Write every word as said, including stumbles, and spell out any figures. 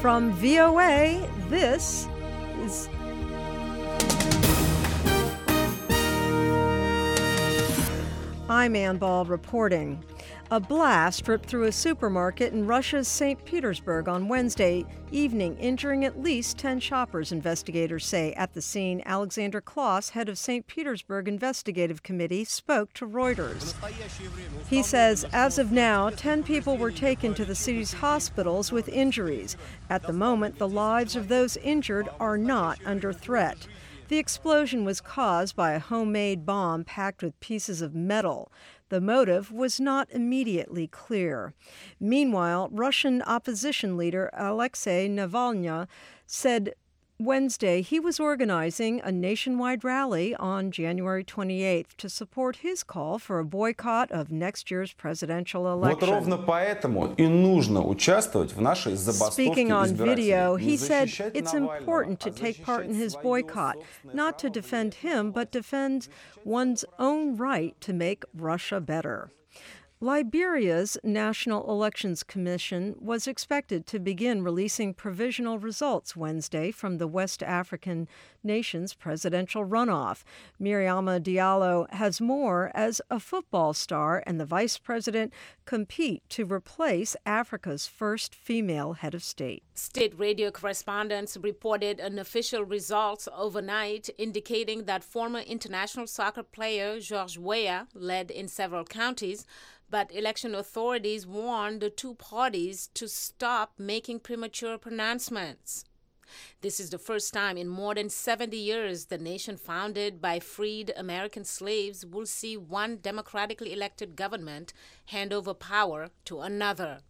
From V O A, this is I'm Ann Ball reporting. A blast ripped through a supermarket in Russia's Saint Petersburg on Wednesday evening, injuring at least ten shoppers, investigators say. At the scene, Alexander Klaus, head of Saint Petersburg Investigative Committee, spoke to Reuters. He says, as of now, ten people were taken to the city's hospitals with injuries. At the moment, the lives of those injured are not under threat. The explosion was caused by a homemade bomb packed with pieces of metal. The motive was not immediately clear. Meanwhile, Russian opposition leader Alexei Navalny said Wednesday he was organizing a nationwide rally on January twenty-eighth to support his call for a boycott of next year's presidential election. Speaking on video, he said it's important to take part in his boycott, not to defend him, but defend one's own right to make Russia better. Liberia's National Elections Commission was expected to begin releasing provisional results Wednesday from the West African nation's presidential runoff. Miriama Diallo has more as a football star and the vice president compete to replace Africa's first female head of state. State radio correspondents reported unofficial results overnight indicating that former international soccer player George Weah led in several counties, but election authorities warned the two parties to stop making premature pronouncements. This is the first time in more than seventy years the nation founded by freed American slaves will see one democratically elected government hand over power to another.